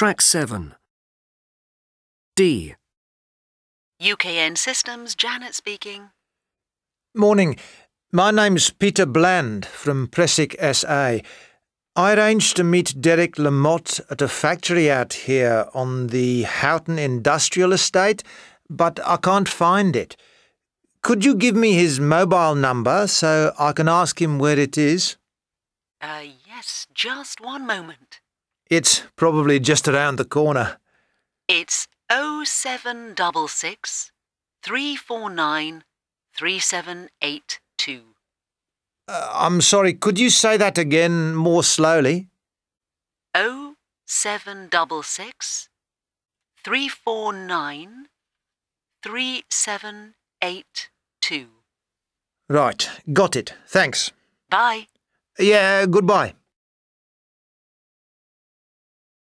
Track 7. D. UKN Systems, Janet speaking. Morning. My name's Peter Bland from Presic SA. I arranged to meet Derek Lamotte at a factory out here on the Houghton Industrial Estate, but I can't find it. Could you give me his mobile number so I can ask him where it is? Yes, just one moment. It's probably just around the corner. It's 0766 349 3782. I'm sorry, could you say that again more slowly? 0766 349 3782. Right, got it. Thanks. Bye. Yeah, goodbye.